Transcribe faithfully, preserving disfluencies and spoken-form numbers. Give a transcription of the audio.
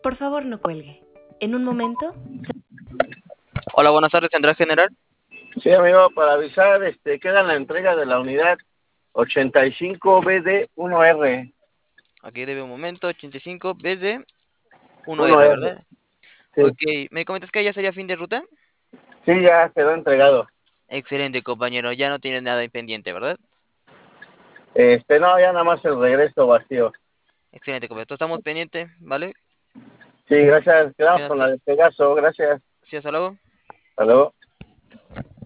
Por favor, no cuelgue. En un momento. Hola, buenas tardes, ¿tendrá general? Sí, amigo, para avisar, este, queda la entrega de la unidad ochenta y cinco B D uno R. Aquí debe un momento, ochenta y cinco B D uno R, uno R, ¿verdad? sí. Ok, ¿me comentas que ya sería fin de ruta? Sí, ya quedó entregado. Excelente, compañero, ya no tienes nada pendiente, ¿verdad? Este, no, ya nada más el regreso vacío. Excelente, compañero, estamos pendientes, ¿vale? Sí, gracias. Sí, Quedamos con hasta, la de Pegaso, gracias. sí, hasta luego. Hasta luego.